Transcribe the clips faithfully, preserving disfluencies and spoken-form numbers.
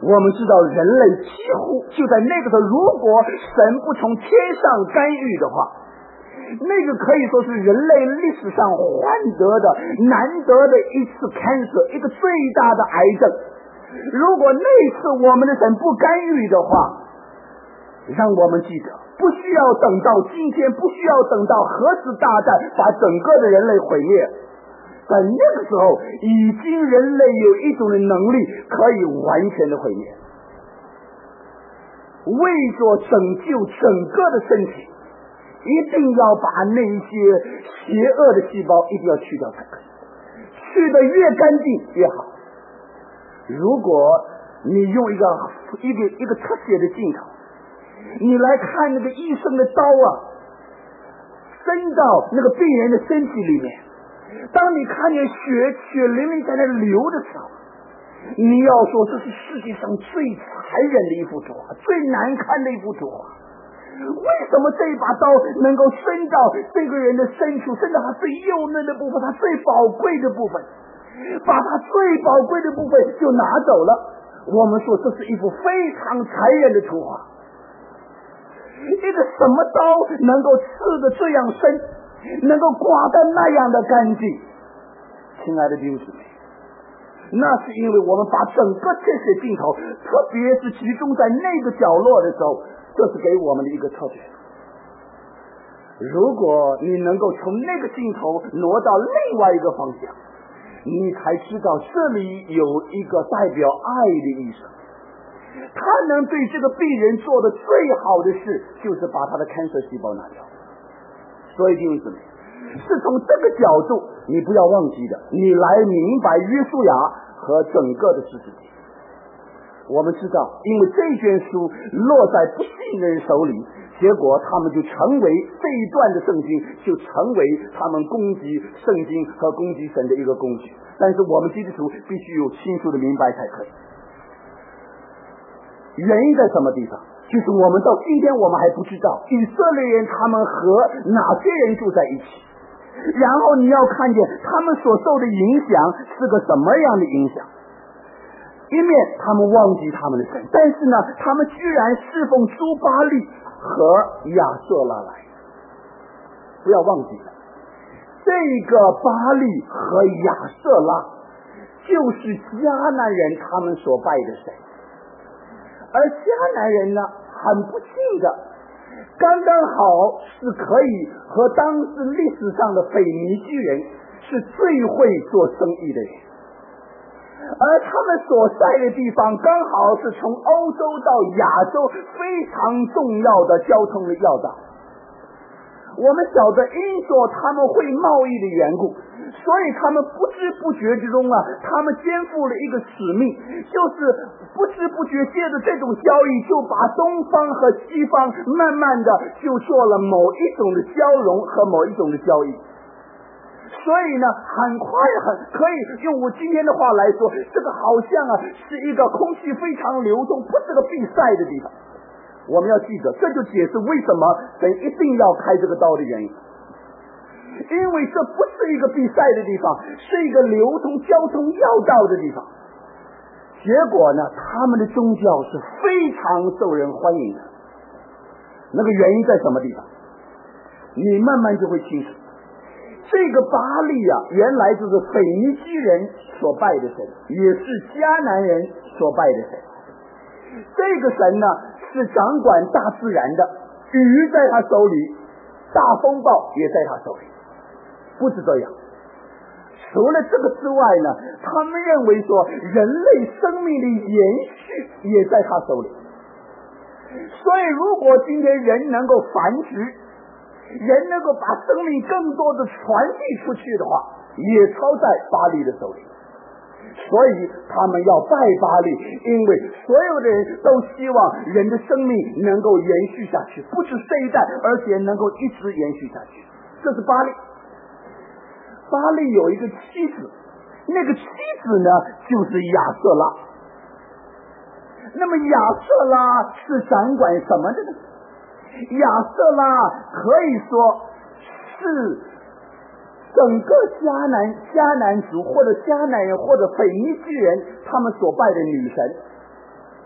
我们知道人类几乎就在那个时候，如果神不从天上干预的话，那个可以说是人类历史上患得的难得的一次 cancer， 一个最大的癌症。如果那次我们的神不干预的话，让我们记得不需要等到今天，不需要等到核子大战把整个的人类毁灭，在那个时候已经人类有一种的能力可以完全的毁灭。为着拯救整个的身体，一定要把那些邪恶的细胞一定要去掉才可以，去得越干净越好。如果你用一个一个一个特写的镜头，你来看那个医生的刀啊，伸到那个病人的身体里面，当你看见血血淋淋在那流的时候，你要说这是世界上最残忍的一幅图画，最难看的一幅图画。为什么这一把刀能够伸到这个人的深处，伸到他最幼嫩的部分，他最宝贵的部分，把他最宝贵的部分就拿走了？我们说这是一幅非常残忍的图画。一个什么刀能够刺得这样深，能够刮得那样的干净？亲爱的弟兄姊妹，那是因为我们把整个这些镜头，特别是集中在那个角落的时候，这是给我们的一个特点。如果你能够从那个镜头挪到另外一个方向，你才知道这里有一个代表爱的医生，他能对这个病人做的最好的事就是把他的 cancer 细胞拿掉。所以弟兄姊妹，是从这个角度你不要忘记的，你来明白约书亚和整个的十字架。我们知道，因为这卷书落在不信的人手里，结果他们就成为这一段的圣经就成为他们攻击圣经和攻击神的一个工具。但是我们基督徒必须有清楚的明白才可以。原因在什么地方？就是我们到今天我们还不知道以色列人他们和哪些人住在一起，然后你要看见他们所受的影响是个什么样的影响。一面他们忘记他们的神，但是呢他们居然侍奉苏巴利和亚瑟拉来。不要忘记了，这个巴利和亚瑟拉就是迦南人他们所拜的神，而迦南人呢很不幸的刚刚好是可以和当时历史上的腓尼基人是最会做生意的人，而他们所在的地方刚好是从欧洲到亚洲非常重要的交通的要道。我们晓得因着他们会贸易的缘故，所以他们不知不觉之中啊，他们肩负了一个使命，就是不知不觉借着这种交易，就把东方和西方慢慢的就做了某一种的交融和某一种的交易。所以呢很快很可以用我今天的话来说，这个好像啊是一个空气非常流通，不是个闭塞的地方。我们要记得，这就解释为什么神一定要开这个道的原因，因为这不是一个闭塞的地方，是一个流通交通要道的地方。结果呢他们的宗教是非常受人欢迎的。那个原因在什么地方？你慢慢就会清楚。这个巴利啊，原来就是腓尼基人所拜的神，也是迦南人所拜的神。这个神呢是掌管大自然的，雨在他手里，大风暴也在他手里。不止这样，除了这个之外呢，他们认为说人类生命的延续也在他手里。所以如果今天人能够繁殖，人能够把生命更多的传递出去的话，也操在巴利的手里。所以他们要拜巴利，因为所有的人都希望人的生命能够延续下去，不止这一代，而且能够一直延续下去。这是巴利。巴利有一个妻子，那个妻子呢就是亚瑟拉。那么亚瑟拉是掌管什么的呢？亚瑟拉可以说是整个迦南迦南族或者迦南人或者腓尼基人他们所拜的女神。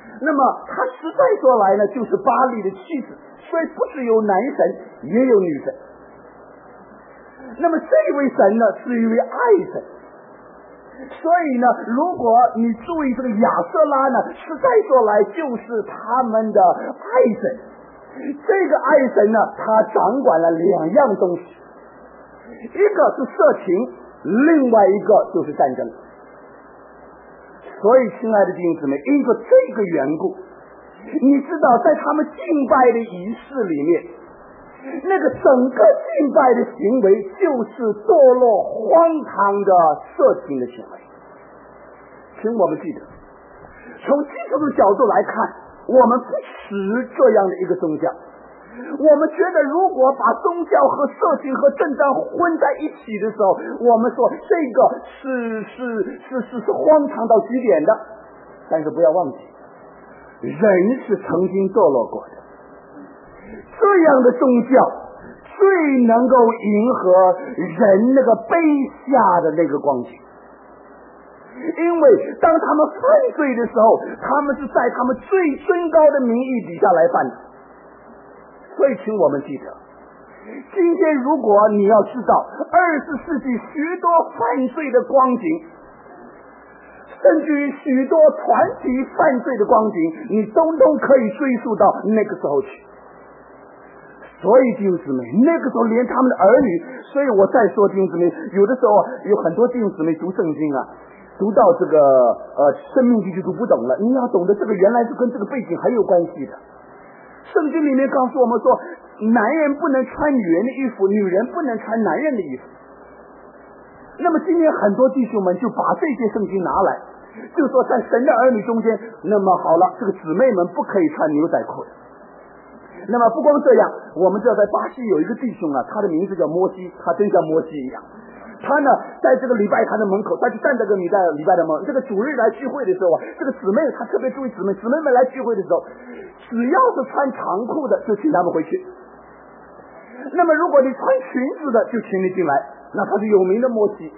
那么他实在说来呢，就是巴力的妻子，所以不只有男神，也有女神。那么这位神呢，是一位爱神。所以呢，如果你注意这个亚瑟拉呢，实在说来就是他们的爱神。这个爱神呢，他掌管了两样东西，一个是色情，另外一个就是战争。所以亲爱的弟兄姊妹，因着这个缘故，你知道在他们敬拜的仪式里面，那个整个敬拜的行为就是堕落荒唐的色情的行为。请我们记得，从基督的角度来看，我们不持这样的一个宗教。我们觉得如果把宗教和色情和政战混在一起的时候，我们说这个是是是是是荒唐到极点的。但是不要忘记，人是曾经堕落过的，这样的宗教最能够迎合人那个卑下的那个光景。因为当他们犯罪的时候，他们是在他们最尊高的名义底下来犯的。所以请我们记得，今天如果你要知道二十世纪许多犯罪的光景，甚至于许多团体犯罪的光景，你通通可以追溯到那个时候去。所以弟兄姊妹，那个时候连他们的儿女，所以我再说弟兄姊妹，有的时候有很多弟兄姊妹读圣经啊，读到这个呃生命记就读不懂了。你要懂得这个原来是跟这个背景还有关系的。圣经里面告诉我们说，男人不能穿女人的衣服，女人不能穿男人的衣服。那么今天很多弟兄们就把这些圣经拿来，就说在神的儿女中间，那么好了，这个姊妹们不可以穿牛仔裤的。那么不光这样，我们知道在巴西有一个弟兄啊，他的名字叫摩西，他真像摩西一样。他呢，在这个礼拜堂的门口，他就站在这个礼拜礼拜的门，这个主日来聚会的时候啊，这个姊妹他特别注意姊妹，姊妹们来聚会的时候，只要是穿长裤的，就请他们回去。那么如果你穿裙子的，就请你进来，那他是有名的摩西。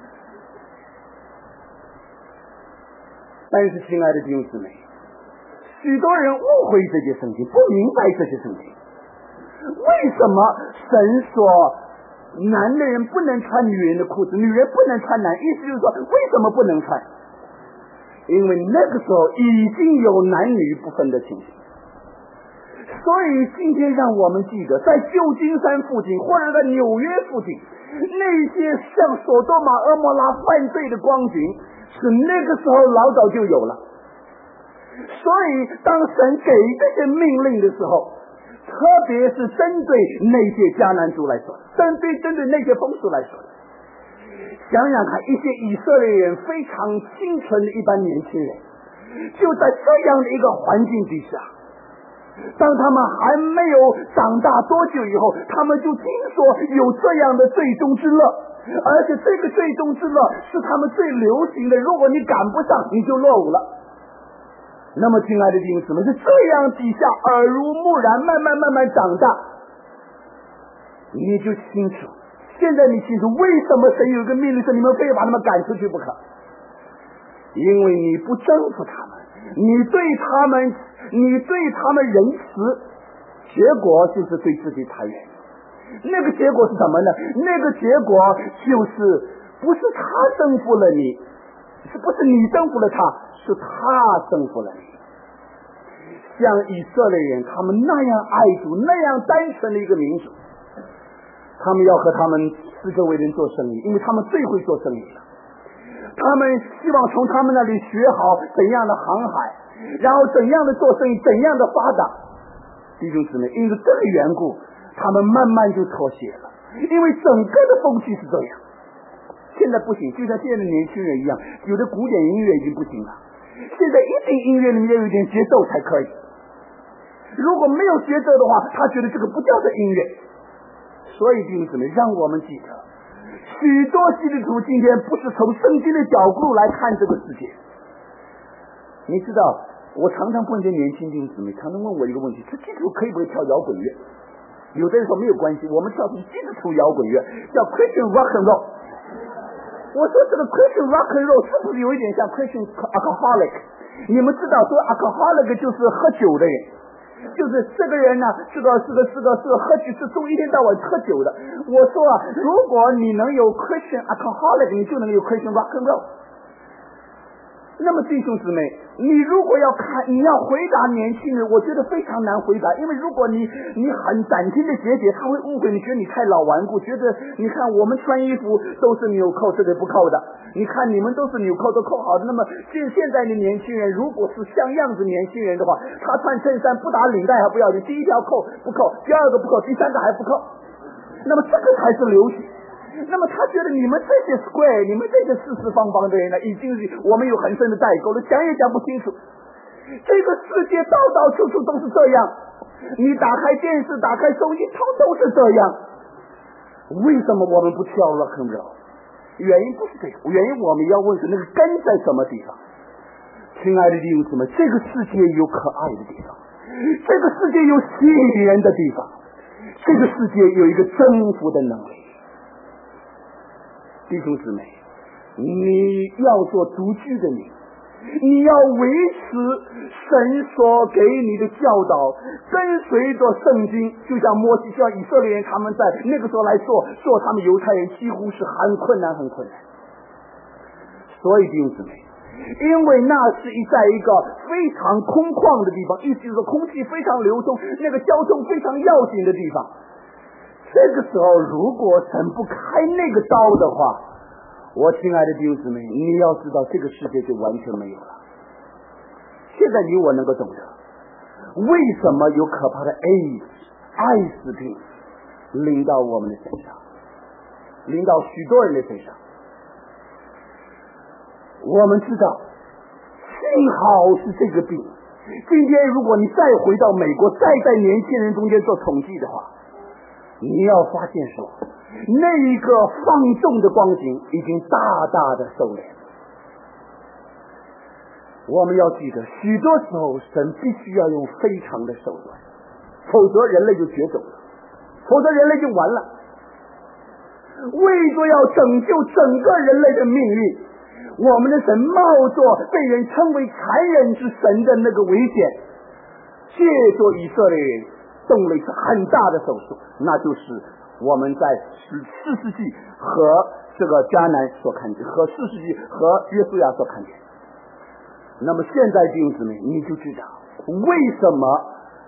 但是亲爱的弟兄姊妹，许多人误会这些圣经，不明白这些圣经。为什么神说男的人不能穿女人的裤子，女人不能穿男，意思就是说为什么不能穿？因为那个时候已经有男女不分的情形。所以今天让我们记得，在旧金山附近或者在纽约附近，那些像索多玛蛾摩拉犯罪的光景是那个时候老早就有了。所以当神给这些命令的时候，特别是针对那些迦南族来说的，针对针对那些风俗来说的。想想看，一些以色列人非常清纯的一般年轻人，就在这样的一个环境底下，当他们还没有长大多久以后，他们就听说有这样的最终之乐，而且这个最终之乐是他们最流行的，如果你赶不上，你就落伍了。那么亲爱的弟兄姊妹，是这样底下耳濡目染，慢慢慢慢长大，你就清楚。现在你清楚为什么神有一个命令说你们非要把他们赶出去不可？因为你不征服他们，你对他们你对他们仁慈，结果就是对自己残忍。那个结果是什么呢？那个结果就是不是他征服了你，是不是你征服了他，是他征服了你。像以色列人他们那样爱主，那样单纯的一个民族，他们要和他们四周围人做生意，因为他们最会做生意了。他们希望从他们那里学好怎样的航海，然后怎样的做生意，怎样的发达。弟兄姊妹，因为这个缘故，他们慢慢就妥协了，因为整个的风气是这样。现在不行，就像现在的年轻人一样，有的古典音乐已经不行了，现在一定音乐里面要有点节奏才可以。如果没有节奏的话，他觉得这个不叫做音乐。所以弟兄姊妹，让我们记得，许多基督徒今天不是从圣经的角度来看这个世界。你知道，我常常碰见年轻弟兄姊妹，常常问我一个问题：这基督徒可以不可以跳摇滚乐？有的人说没有关系，我们跳是基督徒摇滚乐，叫 Christian rock and roll。我说这个 Christian rock and roll 是不是有一点像 Christian alcoholic？ 你们知道说 alcoholic 就是喝酒的人，就是这个人呢是个是个是个是个喝酒是从一天到晚喝酒的。我说啊，如果你能有 Christian alcoholic， 你就能有 Christian rock and roll。那么弟兄姊妹，你如果要看你要回答年轻人，我觉得非常难回答，因为如果你你很斩钉的截解，他会误会你，觉得你太老顽固，觉得你看我们穿衣服都是纽扣，这个不扣的，你看你们都是纽扣都扣好的。那么现现在的年轻人，如果是像样子年轻人的话，他穿衬衫不打领带还不要紧，第一条扣不扣，第二个不扣，第三个还不扣，那么这个才是流行。那么他觉得你们这些 square， 你们这些四四方方的人呢，已经是我们有很深的代沟了，讲也讲不清楚。这个世界到到处处都是这样，你打开电视打开手机通都是这样。为什么我们不跳 rock and roll？ 原因不是这个，原因我们要问是那个根在什么地方。亲爱的弟兄姊妹，这个世界有可爱的地方，这个世界有吸引人的地方，这个世界有一个征服的能力。弟兄姊妹，你要做独居的你，你要维持神所给你的教导，跟随着圣经，就像摩西像以色列人他们在那个时候来做做他们犹太人几乎是很困难很困难。所以弟兄姊妹，因为那是一在一个非常空旷的地方，意思就是空气非常流通，那个交通非常要紧的地方。这个时候如果神不开那个刀的话，我亲爱的弟兄姊妹，你要知道这个世界就完全没有了。现在你我能够懂得为什么有可怕的 AIDS 艾滋病临到我们的身上，临到许多人的身上。我们知道幸好是这个病，今天如果你再回到美国，再在年轻人中间做统计的话，你要发现说那一个放纵的光景已经大大的收敛。我们要记得许多时候神必须要用非常的手段，否则人类就绝种了，否则人类就完了。为着要拯救整个人类的命运，我们的神冒着被人称为残忍之神的那个危险，借着以色列人动了一次很大的手术，那就是我们在四世纪和这个迦南所看见，和四世纪和约书亚所看见。那么现在弟兄姊妹，你就知道为什么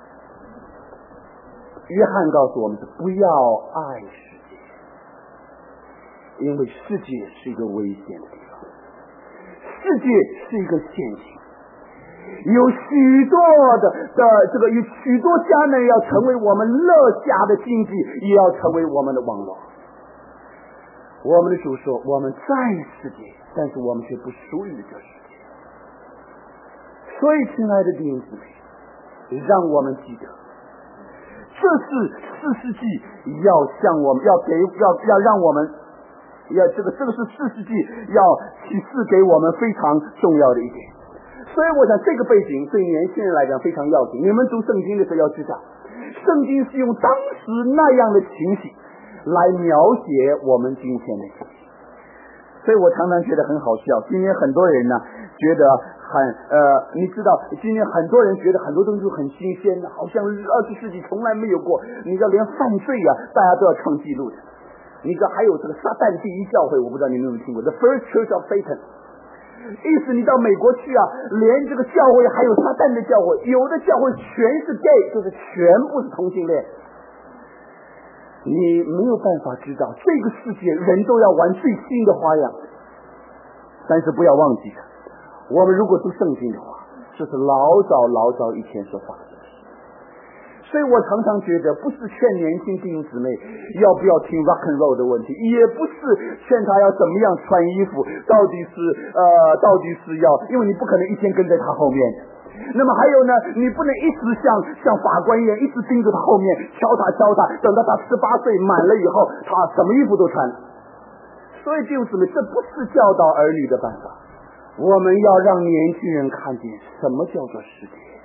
约翰告诉我们是不要爱世界，因为世界是一个危险的地方，世界是一个陷阱。有许多的的这个有许多家呢要成为我们乐家的经济，也要成为我们的网络。我们的主说我们在世界，但是我们却不属于这世界。所以亲爱的弟兄姊妹，让我们记得这是四世纪要向我们要给要要让我们要这个这个是四世纪要启示给我们非常重要的一点。所以我想这个背景对年轻人来讲非常要紧。你们读圣经的时候要知道，圣经是用当时那样的情形来描写我们今天的情形。所以我常常觉得很好笑，今天很多人呢觉得很呃，你知道今天很多人觉得很多东西很新鲜的，好像二十世纪从来没有过。你知道连犯罪啊大家都要创纪录的。你知道还有这个撒旦第一教会，我不知道你们有没有听过 The First Church of Satan，意思你到美国去啊，连这个教会还有撒旦的教会，有的教会全是 gay， 就是全部是同性恋。你没有办法知道这个世界人都要玩最新的花样，但是不要忘记的，我们如果读圣经的话，这是老早老早以前所发生的事。所以我常常觉得不是劝年轻弟兄姊妹要不要听 rock and roll 的问题，也不是劝他要怎么样穿衣服，到底是呃到底是要，因为你不可能一天跟在他后面的。那么还有呢，你不能一直像像法官一样一直盯着他后面敲他敲他，等到他十八岁满了以后，他什么衣服都穿。所以弟兄姊妹，这不是教导儿女的办法。我们要让年轻人看见什么叫做世界。